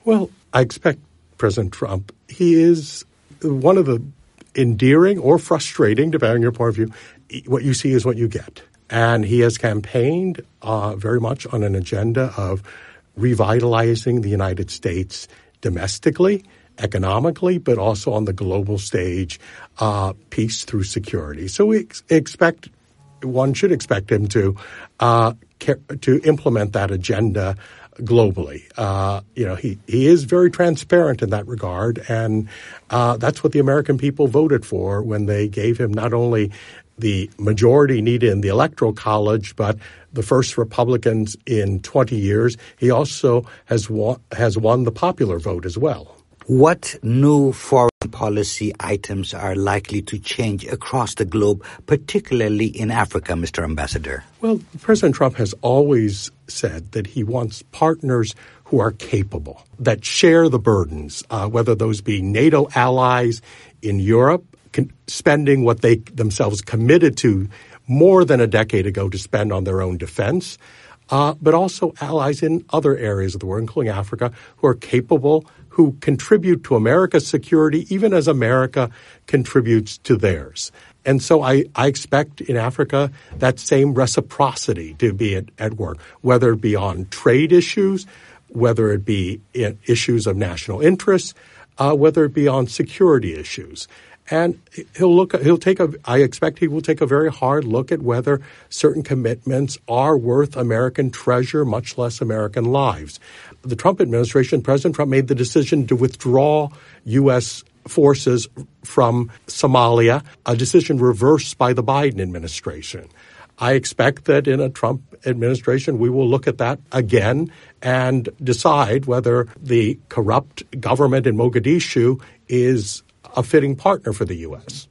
Well, I expect President Trump, he is one of the endearing or frustrating, depending on your point of view, what you see is what you get. And he has campaigned very much on an agenda of revitalizing the United States domestically, economically, but also on the global stage, peace through security. So one should expect him to implement that agenda globally. He is very transparent in that regard, and that's what the American people voted for when they gave him not only the majority needed in the Electoral College, but the first Republicans in 20 years. He also has won the popular vote as well. What new foreign policy items are likely to change across the globe, particularly in Africa, Mr. Ambassador? Well, President Trump has always said that he wants partners who are capable, that share the burdens, whether those be NATO allies in Europe, spending what they themselves committed to more than a decade ago to spend on their own defense, but also allies in other areas of the world, including Africa, who are capable, who contribute to America's security, even as America contributes to theirs. And so I expect in Africa that same reciprocity to be at work, whether it be on trade issues, whether it be in issues of national interest, whether it be on security issues. And I expect he will take a very hard look at whether certain commitments are worth American treasure, much less American lives. The Trump administration, President Trump made the decision to withdraw U.S. forces from Somalia, a decision reversed by the Biden administration. I expect that in a Trump administration, we will look at that again and decide whether the corrupt government in Mogadishu is a fitting partner for the U.S.